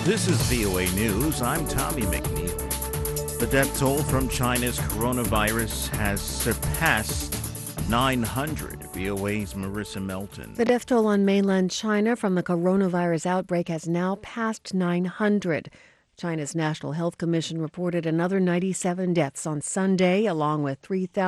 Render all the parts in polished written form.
This is VOA News. I'm Tommy McNeil. The death toll from China's coronavirus has surpassed 900. VOA's Marissa Melton. The death toll on mainland China from the coronavirus outbreak has now passed 900. China's National Health Commission reported another 97 deaths on Sunday, along with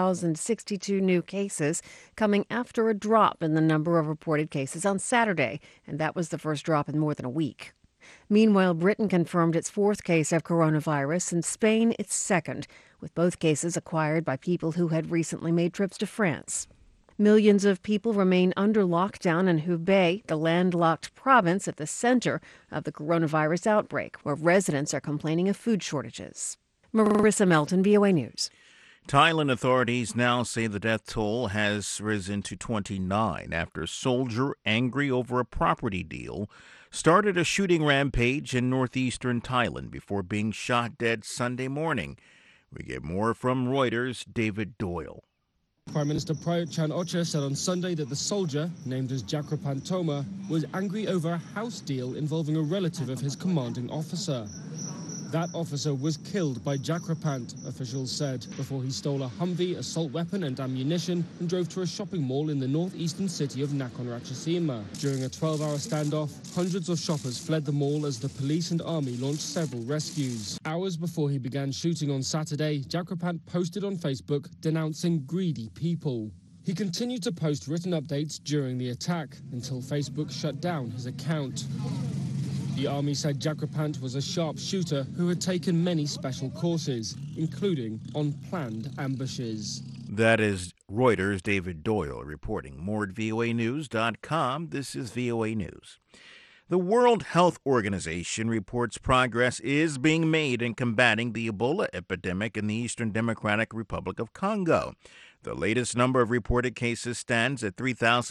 3,062 new cases, coming after a drop in the number of reported cases on Saturday, and that was the first drop in more than a week. Meanwhile, Britain confirmed its fourth case of coronavirus and Spain its second, with both cases acquired by people who had recently made trips to France. Millions of people remain under lockdown in Hubei, the landlocked province at the center of the coronavirus outbreak, where residents are complaining of food shortages. Marissa Melton, VOA News. Thailand authorities now say the death toll has risen to 29 after a soldier, angry over a property deal, started a shooting rampage in northeastern Thailand before being shot dead Sunday morning. We get more from Reuters' David Doyle. Prime Minister Prayut Chan-o-cha said on Sunday that the soldier, named as Jakrapan Thoma, was angry over a house deal involving a relative of his commanding officer. That officer was killed by Jakrapant, officials said, before he stole a Humvee, assault weapon and ammunition and drove to a shopping mall in the northeastern city of Nakhon Ratchasima. During a 12-hour standoff, hundreds of shoppers fled the mall as the police and army launched several rescues. Hours before he began shooting on Saturday, Jakrapant posted on Facebook denouncing greedy people. He continued to post written updates during the attack until Facebook shut down his account. The army said Jakrapant was a sharpshooter who had taken many special courses, including on planned ambushes. That is Reuters' David Doyle reporting. More at voanews.com. This is VOA News. The World Health Organization reports progress is being made in combating the Ebola epidemic in the Eastern Democratic Republic of Congo. The latest number of reported cases stands at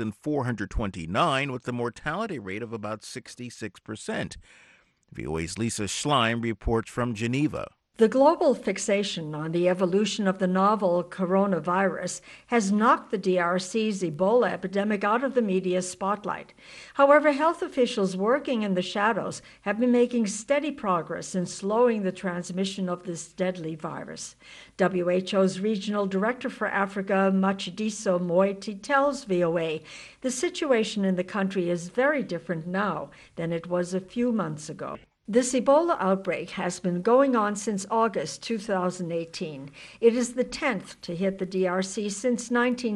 3,429, with a mortality rate of about 66%. VOA's Lisa Schlein reports from Geneva. The global fixation on the evolution of the novel coronavirus has knocked the DRC's Ebola epidemic out of the media spotlight. However, health officials working in the shadows have been making steady progress in slowing the transmission of this deadly virus. WHO's Regional Director for Africa, Matshidiso Moeti, tells VOA the situation in the country is very different now than it was a few months ago. This Ebola outbreak has been going on since August 2018. It is the 10th to hit the DRC since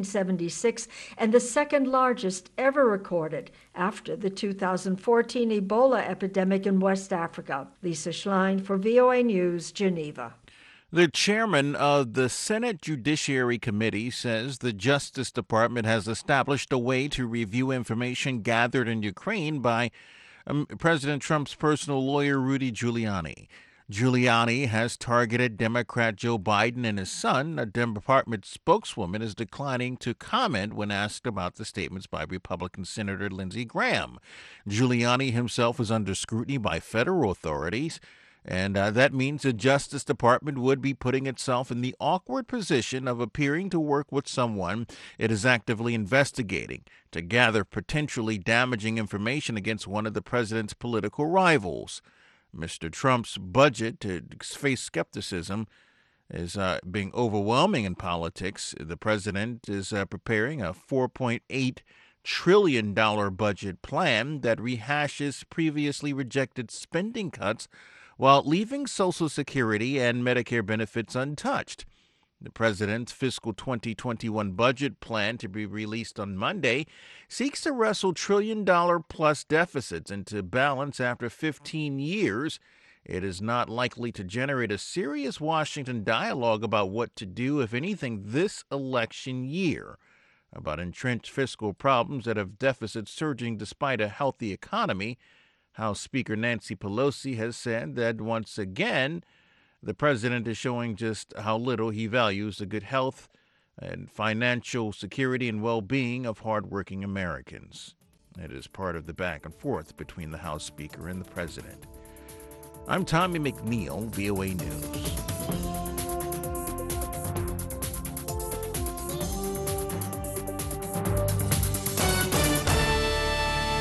1976 and the second largest ever recorded after the 2014 Ebola epidemic in West Africa. Lisa Schlein for VOA News, Geneva. The chairman of the Senate Judiciary Committee says the Justice Department has established a way to review information gathered in Ukraine by President Trump's personal lawyer, Rudy Giuliani. Giuliani has targeted Democrat Joe Biden and his son. A department spokeswoman is declining to comment when asked about the statements by Republican Senator Lindsey Graham. Giuliani himself is under scrutiny by federal authorities, and that means the Justice Department would be putting itself in the awkward position of appearing to work with someone it is actively investigating to gather potentially damaging information against one of the president's political rivals. Mr. Trump's budget to face skepticism is being overwhelming in politics. The president is preparing a $4.8 trillion budget plan that rehashes previously rejected spending cuts while leaving Social Security and Medicare benefits untouched. The president's fiscal 2021 budget plan, to be released on Monday, seeks to wrestle trillion-dollar-plus deficits into balance after 15 years. It is not likely to generate a serious Washington dialogue about what to do, if anything, this election year, about entrenched fiscal problems that have deficits surging despite a healthy economy. House Speaker Nancy Pelosi has said that once again, the president is showing just how little he values the good health and financial security and well-being of hardworking Americans. It is part of the back and forth between the House Speaker and the president. I'm Tommy McNeil, VOA News.